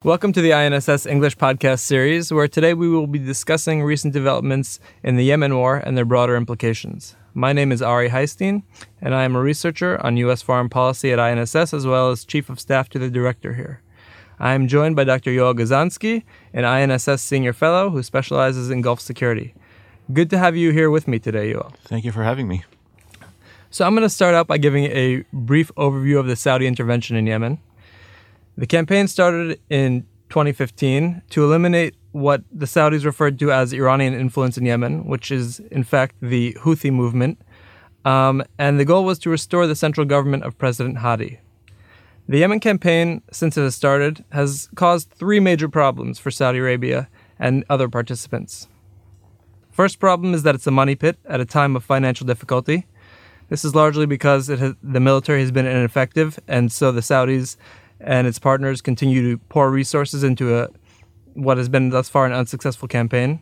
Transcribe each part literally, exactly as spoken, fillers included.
Welcome to the I N S S English podcast series, where today we will be discussing recent developments in the Yemen war and their broader implications. My name is Ari Heistein, and I am a researcher on U S foreign policy at I N S S, as well as Chief of Staff to the Director here. I am joined by Doctor Yoel Gazansky, an I N S S Senior Fellow who specializes in Gulf security. Good to have you here with me today, Yoel. Thank you for having me. So I'm going to start out by giving a brief overview of the Saudi intervention in Yemen. The campaign started in twenty fifteen to eliminate what the Saudis referred to as Iranian influence in Yemen, which is, in fact, the Houthi movement. Um, and the goal was to restore the central government of President Hadi. The Yemen campaign, since it has started, has caused three major problems for Saudi Arabia and other participants. First problem is that it's a money pit at a time of financial difficulty. This is largely because it has, the military has been ineffective, and so the Saudis and its partners continue to pour resources into a, what has been thus far an unsuccessful campaign.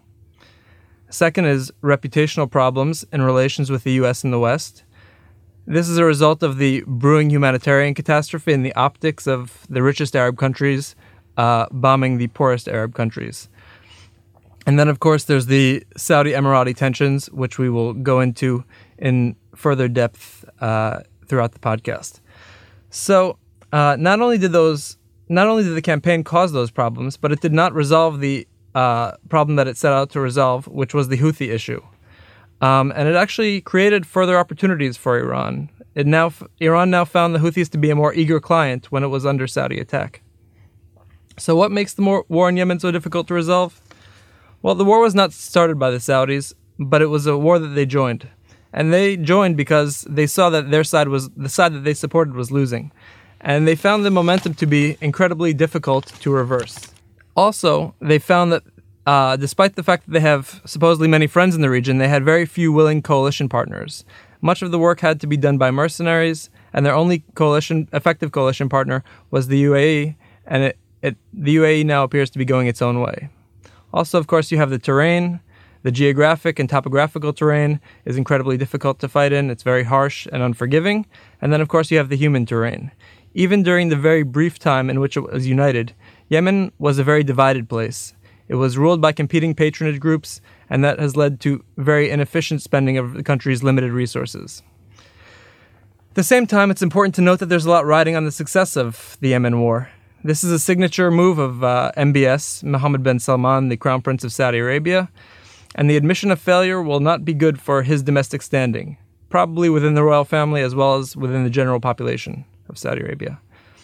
Second is reputational problems in relations with the U S and the West. This is a result of the brewing humanitarian catastrophe and the optics of the richest Arab countries uh, bombing the poorest Arab countries. And then, of course, there's the Saudi-Emirati tensions, which we will go into in further depth uh, throughout the podcast. So, Uh, not only did those, not only did the campaign cause those problems, but it did not resolve the uh, problem that it set out to resolve, which was the Houthi issue. Um, and it actually created further opportunities for Iran. It now, Iran now found the Houthis to be a more eager client when it was under Saudi attack. So what makes the war in Yemen so difficult to resolve? Well, the war was not started by the Saudis, but it was a war that they joined. And they joined because they saw that their side was, the side that they supported was losing. And they found the momentum to be incredibly difficult to reverse. Also, they found that uh, despite the fact that they have supposedly many friends in the region, they had very few willing coalition partners. Much of the work had to be done by mercenaries, and their only coalition, effective coalition partner was the U A E, and it, it, the U A E now appears to be going its own way. Also, of course, you have the terrain. The geographic and topographical terrain is incredibly difficult to fight in. It's very harsh and unforgiving. And then, of course, you have the human terrain. Even during the very brief time in which it was united, Yemen was a very divided place. It was ruled by competing patronage groups, and that has led to very inefficient spending of the country's limited resources. At the same time, it's important to note that there's a lot riding on the success of the Yemen war. This is a signature move of uh, M B S, Mohammed bin Salman, the Crown Prince of Saudi Arabia, and the admission of failure will not be good for his domestic standing, probably within the royal family as well as within the general population of Saudi Arabia.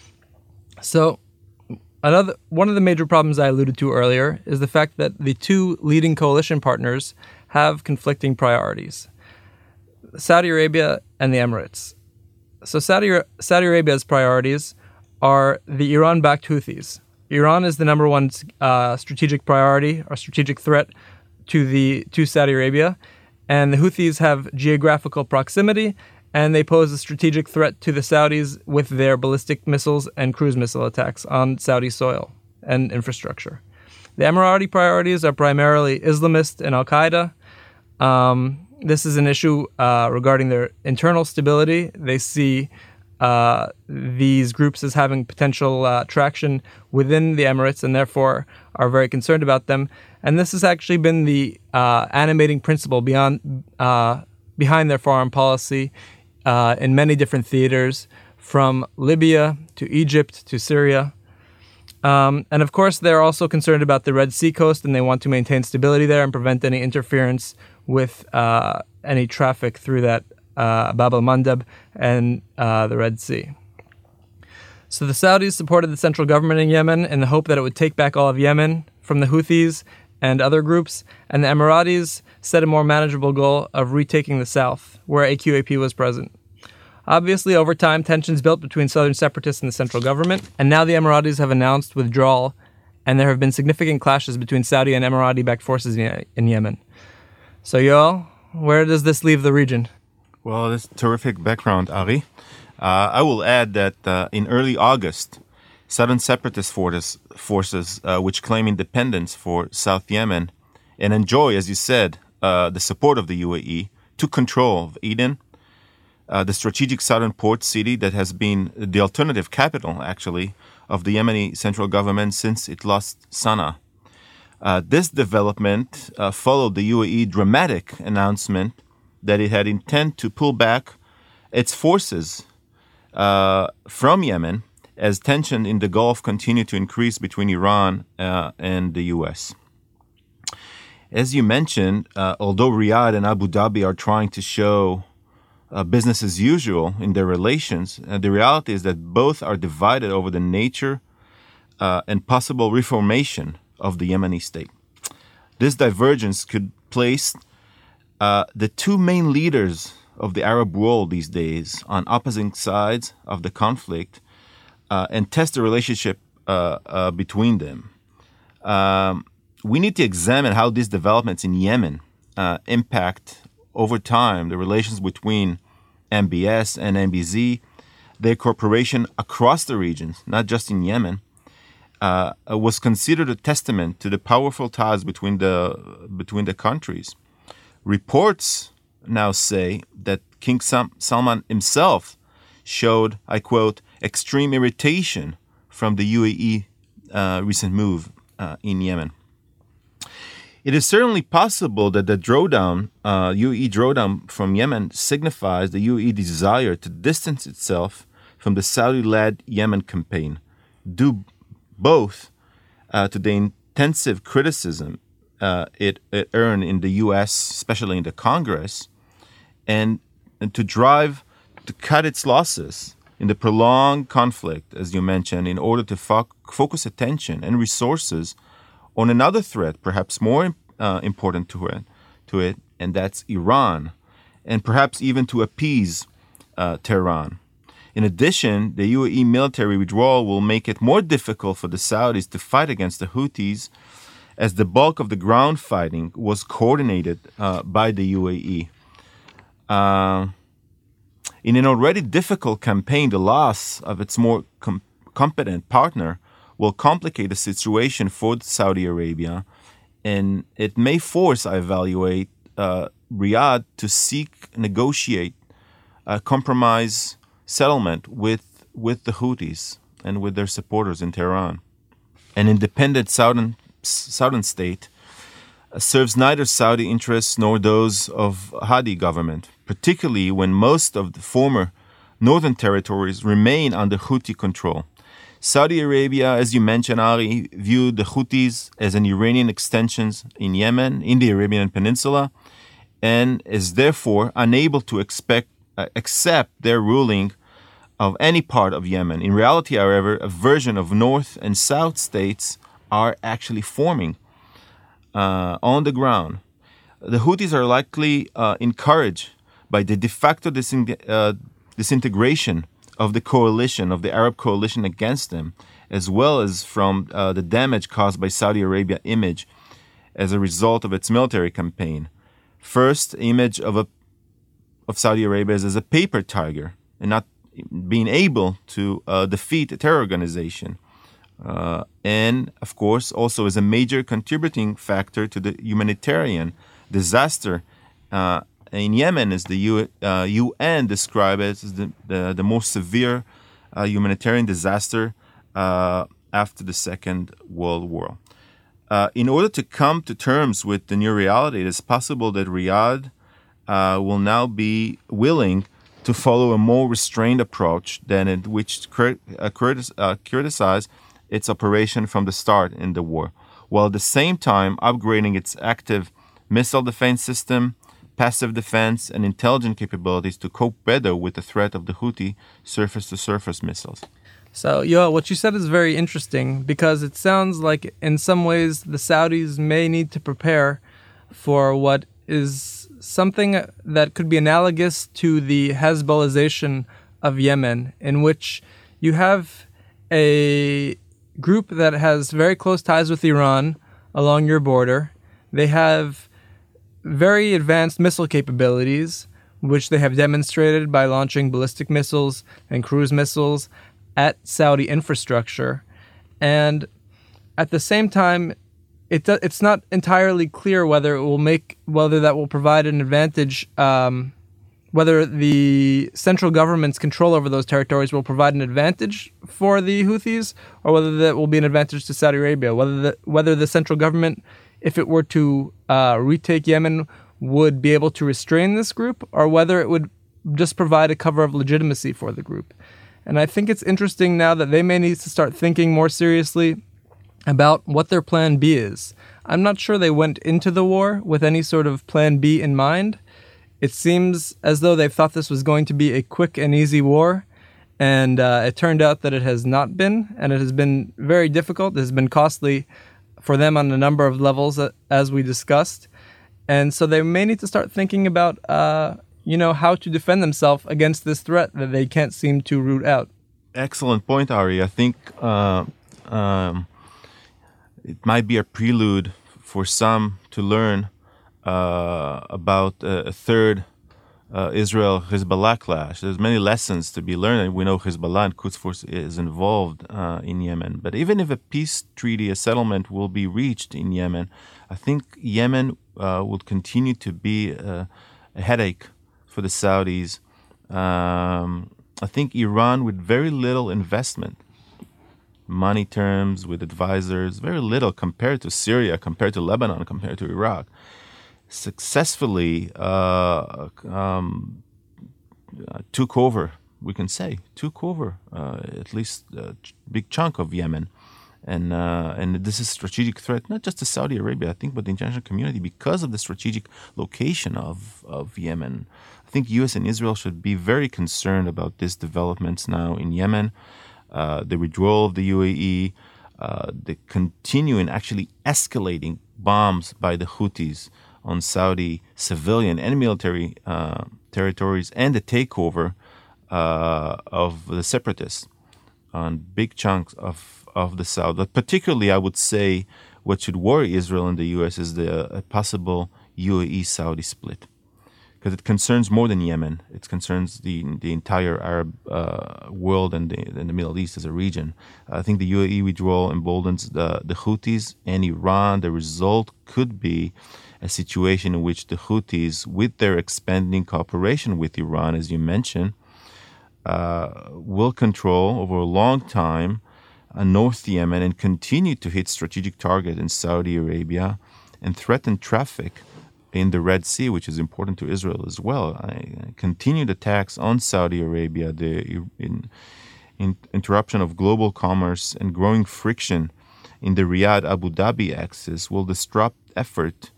So, another one of the major problems I alluded to earlier is the fact that the two leading coalition partners have conflicting priorities: Saudi Arabia and the Emirates. So, Saudi Saudi Arabia's priorities are the Iran-backed Houthis. Iran is the number one uh, strategic priority or strategic threat to the to Saudi Arabia, and the Houthis have geographical proximity, and they pose a strategic threat to the Saudis with their ballistic missiles and cruise missile attacks on Saudi soil and infrastructure. The Emirati priorities are primarily Islamist and Al-Qaeda. Um, this is an issue uh, regarding their internal stability. They see uh, these groups as having potential uh, traction within the Emirates and therefore are very concerned about them. And this has actually been the uh, animating principle beyond uh, behind their foreign policy Uh, in many different theaters, from Libya to Egypt to Syria. Um, and of course, they're also concerned about the Red Sea coast, and they want to maintain stability there and prevent any interference with uh, any traffic through that uh, Bab al-Mandab and uh, the Red Sea. So the Saudis supported the central government in Yemen in the hope that it would take back all of Yemen from the Houthis and other groups, and the Emiratis set a more manageable goal of retaking the south, where A Q A P was present. Obviously, over time, tensions built between southern separatists and the central government, and now the Emiratis have announced withdrawal, and there have been significant clashes between Saudi and Emirati-backed forces in Yemen. So, Yoel, where does this leave the region? Well, that's terrific background, Ari. Uh, I will add that uh, in early August, Southern separatist forces, forces uh, which claim independence for South Yemen and enjoy, as you said, uh, the support of the U A E, took control of Aden, uh, the strategic southern port city that has been the alternative capital, actually, of the Yemeni central government since it lost Sana'a. Uh, this development uh, followed the U A E dramatic announcement that it had intent to pull back its forces uh, from Yemen as tension in the Gulf continued to increase between Iran uh, and the U S. As you mentioned, uh, although Riyadh and Abu Dhabi are trying to show uh, business as usual in their relations, uh, the reality is that both are divided over the nature uh, and possible reformation of the Yemeni state. This divergence could place uh, the two main leaders of the Arab world these days on opposing sides of the conflict uh, and test the relationship uh, uh, between them. Um, we need to examine how these developments in Yemen uh, impact over time the relations between M B S and M B Z, their cooperation across the regions, not just in Yemen. Uh, was considered a testament to the powerful ties between the between the countries. Reports now say that King Sam- Salman himself showed, I quote, extreme irritation from the U A E uh, recent move uh, in Yemen. It is certainly possible that the drawdown, uh, U A E drawdown from Yemen signifies the U A E desire to distance itself from the Saudi-led Yemen campaign, due both uh, to the intensive criticism uh, it, it earned in the U S, especially in the Congress, and, and to drive to cut its losses in the prolonged conflict, as you mentioned, in order to fo- focus attention and resources on another threat, perhaps more uh, important to it, to it, and that's Iran, and perhaps even to appease uh, Tehran. In addition, the U A E military withdrawal will make it more difficult for the Saudis to fight against the Houthis, as the bulk of the ground fighting was coordinated uh, by the U A E. Uh, in an already difficult campaign, the loss of its more com- competent partner will complicate the situation for Saudi Arabia, and it may force, I evaluate, uh, Riyadh to seek, negotiate, a compromise settlement with with the Houthis and with their supporters in Tehran. An independent southern southern state uh, serves neither Saudi interests nor those of Hadi government, particularly when most of the former northern territories remain under Houthi control. Saudi Arabia, as you mentioned, Ari, viewed the Houthis as an Iranian extension in Yemen, in the Arabian Peninsula, and is therefore unable to expect, uh, accept their ruling of any part of Yemen. In reality, however, a version of North and South states are actually forming uh, on the ground. The Houthis are likely uh, encouraged by the de facto disin- uh, disintegration of the coalition, of the Arab coalition against them, as well as from uh, the damage caused by Saudi Arabia image as a result of its military campaign. First, image of a of Saudi Arabia as a paper tiger and not being able to uh, defeat a terror organization. Uh, and, of course, also as a major contributing factor to the humanitarian disaster uh, in Yemen, as the U, uh, U N described it as the, the, the most severe uh, humanitarian disaster uh, after the Second World War. Uh, in order to come to terms with the new reality, it is possible that Riyadh uh, will now be willing to follow a more restrained approach than in which crit- uh, critis- uh, criticized its operation from the start in the war, while at the same time upgrading its active missile defense system, passive defense, and intelligence capabilities to cope better with the threat of the Houthi surface-to-surface missiles. So, Yoel, what you said is very interesting because it sounds like in some ways the Saudis may need to prepare for what is something that could be analogous to the Hezbollahization of Yemen, in which you have a group that has very close ties with Iran along your border. They have very advanced missile capabilities, which they have demonstrated by launching ballistic missiles and cruise missiles at Saudi infrastructure. And at the same time, It it's not entirely clear whether it will make whether that will provide an advantage um, whether the central government's control over those territories will provide an advantage for the Houthis, or whether that will be an advantage to Saudi Arabia. Whether the, whether the central government, if it were to uh, retake Yemen, would be able to restrain this group, or whether it would just provide a cover of legitimacy for the group. And I think it's interesting now that they may need to start thinking more seriously about what their plan B is. I'm not sure they went into the war with any sort of plan B in mind. It seems as though they thought this was going to be a quick and easy war, and uh, it turned out that it has not been, and it has been very difficult. It has been costly for them on a number of levels, uh, as we discussed. And so they may need to start thinking about, uh, you know, how to defend themselves against this threat that they can't seem to root out. Excellent point, Ari. I think uh, um, it might be a prelude for some to learn uh, about a, a third uh, Israel-Hezbollah clash. There's many lessons to be learned. We know Hezbollah and Quds Force is involved uh, in Yemen. But even if a peace treaty, a settlement will be reached in Yemen, I think Yemen uh, will continue to be a, a headache for the Saudis. Um, I think Iran, with very little investment, money terms, with advisors, very little compared to Syria, compared to Lebanon, compared to Iraq, successfully uh, um, uh, took over, we can say, took over uh, at least a big chunk of Yemen. And uh, and this is a strategic threat, not just to Saudi Arabia, I think, but the international community, because of the strategic location of, of Yemen. I think U S and Israel should be very concerned about these developments now in Yemen, uh, the withdrawal of the U A E, uh, the continuing, actually escalating bombs by the Houthis on Saudi civilian and military uh, territories, and the takeover uh, of the separatists on big chunks of of the South. But particularly, I would say, what should worry Israel and the U S is the a possible U A E-Saudi split, because it concerns more than Yemen. It concerns the the entire Arab uh, world and the, and the Middle East as a region. I think the U A E withdrawal emboldens the, the Houthis and Iran. The result could be a situation in which the Houthis, with their expanding cooperation with Iran, as you mentioned, uh, will control over a long time Uh, North Yemen and continue to hit strategic targets in Saudi Arabia and threaten traffic in the Red Sea, which is important to Israel as well. I, continued attacks on Saudi Arabia, the in, in, interruption of global commerce and growing friction in the Riyadh-Abu Dhabi axis will disrupt effort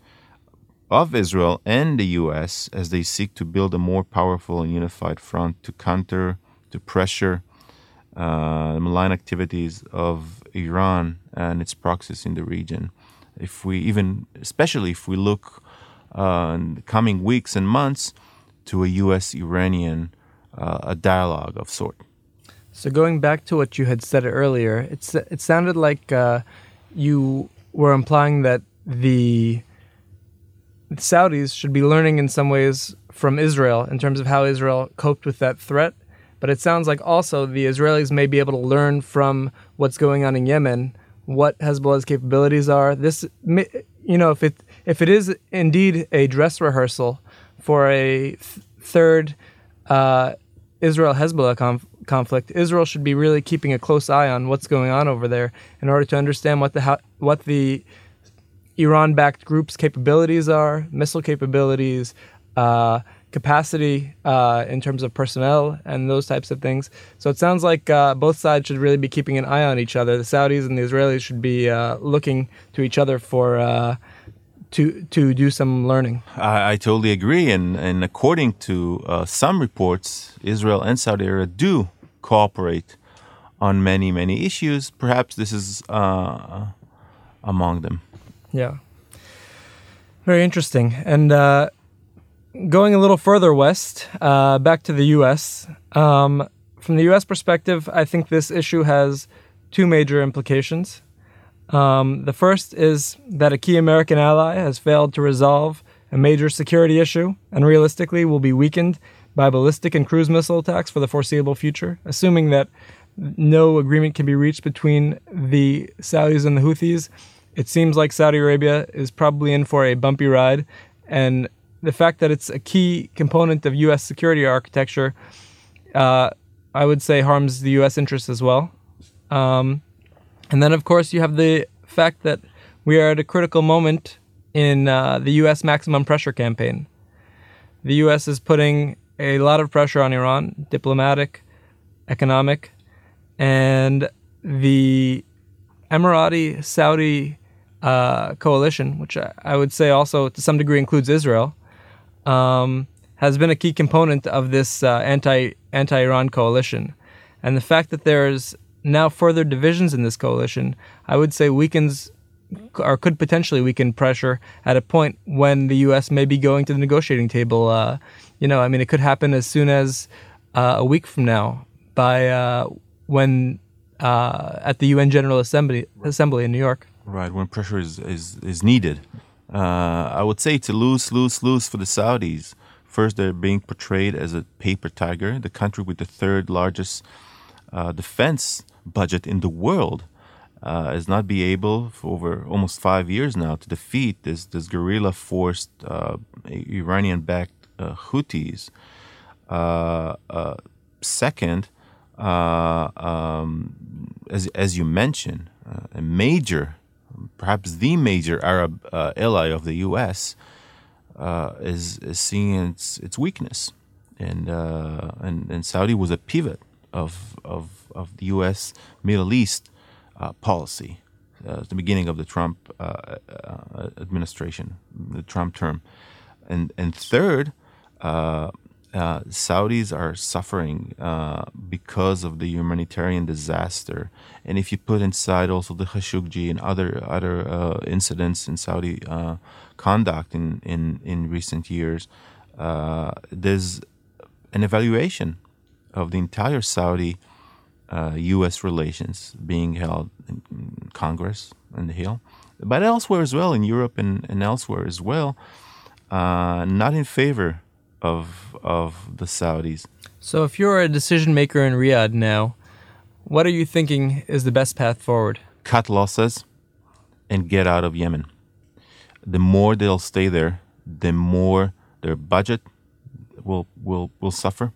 of Israel and the U S as they seek to build a more powerful and unified front to counter, to pressure Uh, malign activities of Iran and its proxies in the region. If we even, especially if we look uh, in the coming weeks and months to a U S-Iranian uh, a dialogue of sort. So going back to what you had said earlier, it's it sounded like uh, you were implying that the Saudis should be learning in some ways from Israel in terms of how Israel coped with that threat. But it sounds like also the Israelis may be able to learn from what's going on in Yemen, what Hezbollah's capabilities are. This, you know, if it if it is indeed a dress rehearsal for a th- third uh, Israel-Hezbollah conf- conflict, Israel should be really keeping a close eye on what's going on over there in order to understand what the how- what the Iran-backed group's capabilities are, missile capabilities, uh, capacity uh, in terms of personnel and those types of things. So it sounds like uh, both sides should really be keeping an eye on each other. The Saudis and the Israelis should be uh, looking to each other for uh, to to do some learning. I, I totally agree. And, and according to uh, some reports, Israel and Saudi Arabia do cooperate on many, many issues. Perhaps this is uh, among them. Yeah. Very interesting. And uh, going a little further west, uh, back to the U S, um, from the U S perspective, I think this issue has two major implications. Um, the first is that a key American ally has failed to resolve a major security issue and realistically will be weakened by ballistic and cruise missile attacks for the foreseeable future, assuming that no agreement can be reached between the Saudis and the Houthis. It seems like Saudi Arabia is probably in for a bumpy ride, and the fact that it's a key component of U S security architecture, uh, I would say harms the U S interests as well. Um, and then, of course, you have the fact that we are at a critical moment in uh, the U S maximum pressure campaign. The U S is putting a lot of pressure on Iran, diplomatic, economic, and the Emirati-Saudi uh, coalition, which I, I would say also to some degree includes Israel, um, has been a key component of this uh, anti, anti-Iran coalition. And the fact that there's now further divisions in this coalition, I would say weakens or could potentially weaken pressure at a point when the U S may be going to the negotiating table. Uh, you know, I mean, it could happen as soon as uh, a week from now by uh, when uh, at the U N General Assembly Assembly in New York. Right, when pressure is, is, is needed. Uh, I would say it's a lose, lose, lose for the Saudis. First, they're being portrayed as a paper tiger, the country with the third largest uh, defense budget in the world. Uh, is not be able for over almost five years now to defeat this this guerrilla forced uh, Iranian-backed uh, Houthis. Uh, uh, second, uh, um, as as you mentioned, uh, a major, perhaps the major Arab uh, ally of the U S uh, is is seeing its its weakness, and uh, and and Saudi was a pivot of of of the U S Middle East Uh, policy uh, at the beginning of the Trump uh, uh, administration, the Trump term. And and third, uh, uh, Saudis are suffering uh, because of the humanitarian disaster. And if you put inside also the Khashoggi and other other uh, incidents in Saudi uh, conduct in, in, in recent years, uh, there's an evaluation of the entire Saudi Uh, U S relations being held in Congress on the Hill, but elsewhere as well, in Europe and, and elsewhere as well, uh, not in favor of of the Saudis. So if you're a decision maker in Riyadh now, what are you thinking is the best path forward? Cut losses and get out of Yemen. The more they'll stay there, the more their budget will will will suffer.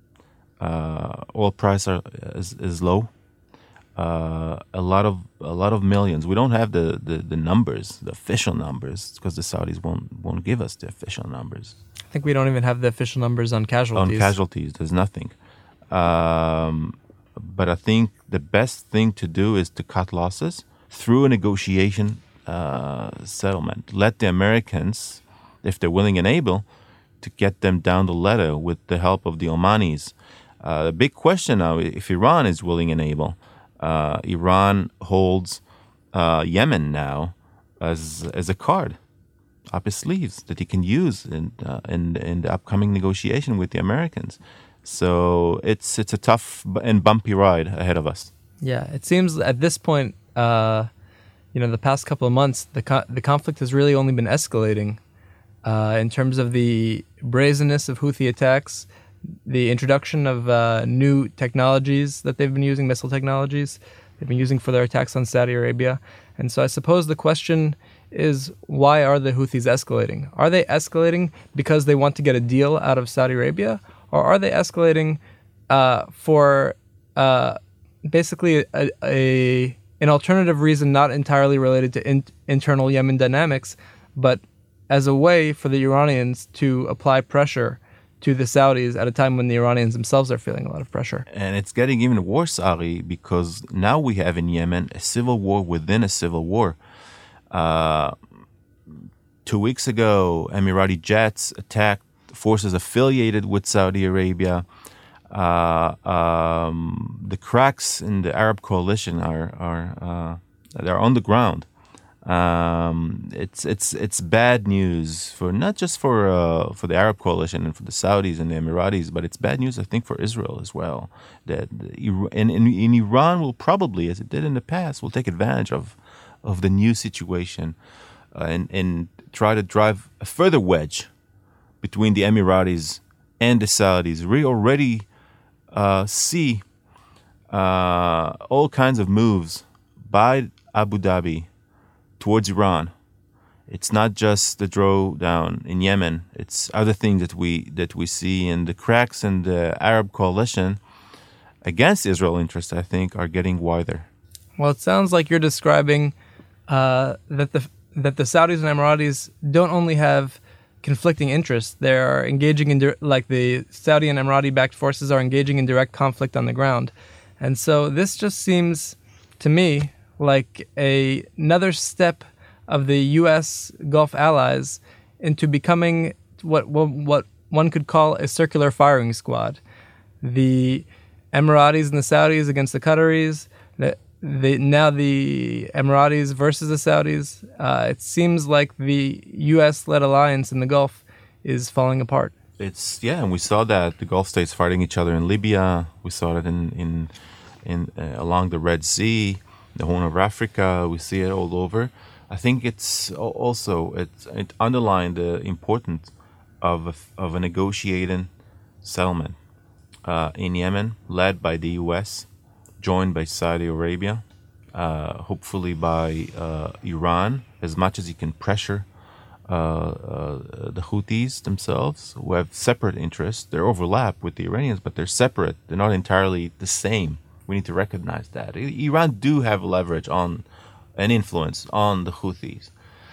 Uh, oil price are, is, is low. Uh, a lot of a lot of millions. We don't have the, the, the numbers, the official numbers, because the Saudis won't won't give us the official numbers. I think we don't even have the official numbers on casualties. On casualties, there's nothing. Um, but I think the best thing to do is to cut losses through a negotiation uh, settlement. Let the Americans, if they're willing and able, to get them down the ladder with the help of the Omanis. Uh, the big question now, if Iran is willing and able, uh, Iran holds uh, Yemen now as as a card up his sleeves that he can use in, uh, in in the upcoming negotiation with the Americans. So it's it's a tough and bumpy ride ahead of us. Yeah, it seems at this point, uh, you know, the past couple of months, the co- the conflict has really only been escalating uh, in terms of the brazenness of Houthi attacks, the introduction of uh, new technologies that they've been using, missile technologies they've been using for their attacks on Saudi Arabia. And so I suppose the question is, why are the Houthis escalating? Are they escalating because they want to get a deal out of Saudi Arabia? Or are they escalating uh, for uh, basically a, a an alternative reason not entirely related to in, internal Yemen dynamics, but as a way for the Iranians to apply pressure to the Saudis at a time when the Iranians themselves are feeling a lot of pressure? And it's getting even worse, Ari, because now we have in Yemen a civil war within a civil war. Uh, two weeks ago, Emirati jets attacked forces affiliated with Saudi Arabia. Uh, um, the cracks in the Arab coalition are are uh, they're on the ground. Um, it's it's it's bad news for not just for uh, for the Arab coalition and for the Saudis and the Emiratis, but it's bad news, I think, for Israel as well. That in in, in Iran will probably, as it did in the past, will take advantage of of the new situation uh, and and try to drive a further wedge between the Emiratis and the Saudis. We already uh, see uh, all kinds of moves by Abu Dhabi towards Iran it's not just the drawdown in Yemen. It's other things that we that we see, and the cracks in the Arab coalition against Israel interests, I think, are getting wider. Well, it sounds like you're describing uh, that the that the Saudis and Emiratis don't only have conflicting interests; they are engaging in di- like the Saudi and Emirati-backed forces are engaging in direct conflict on the ground, and so this just seems to me like a, another step of the U S Gulf allies into becoming what what one could call a circular firing squad. The Emiratis and the Saudis against the Qataris. The, the, now the Emiratis versus the Saudis. Uh, it seems like the U S-led alliance in the Gulf is falling apart. It's yeah, and we saw that the Gulf states fighting each other in Libya. We saw it in in in uh, along the Red Sea, the Horn of Africa. We see it all over. I think it's also it it underlined the importance of a, of a negotiating settlement uh, in Yemen, led by the U S, joined by Saudi Arabia, uh, hopefully by uh, Iran, as much as you can pressure uh, uh, the Houthis themselves, who have separate interests. They overlap with the Iranians, but they're separate. They're not entirely the same. We need to recognize that. Iran do have leverage on and influence on the Houthis.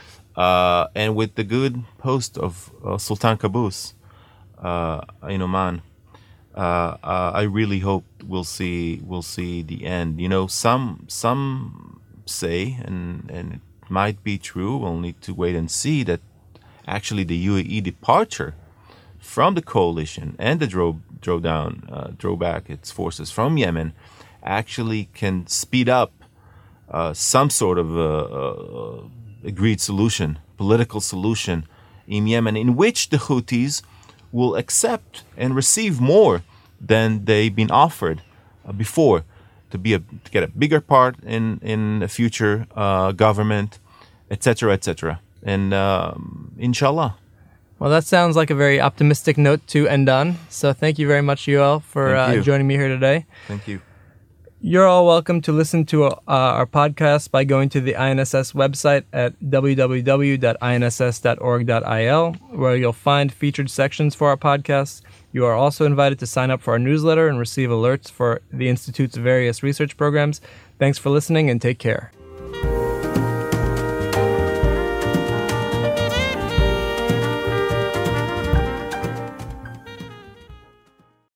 Uh, and with the good post of uh, Sultan Qaboos uh, in Oman, uh, uh, I really hope we'll see we'll see the end. You know, some some say, and and it might be true. We'll need to wait and see that actually the U A E departure from the coalition and the draw draw down uh, draw back its forces from Yemen actually can speed up uh, some sort of uh, uh, agreed solution, political solution in Yemen, in which the Houthis will accept and receive more than they've been offered uh, before, to be a, to get a bigger part in in a future uh, government, et cetera, et cetera. And um, inshallah. Well, that sounds like a very optimistic note to end on. So thank you very much, Yoel, for uh, joining me here today. Thank you. You're all welcome to listen to uh, our podcast by going to the I N S S website at w w w dot i n s s dot org dot i l, where you'll find featured sections for our podcasts. You are also invited to sign up for our newsletter and receive alerts for the Institute's various research programs. Thanks for listening, and take care.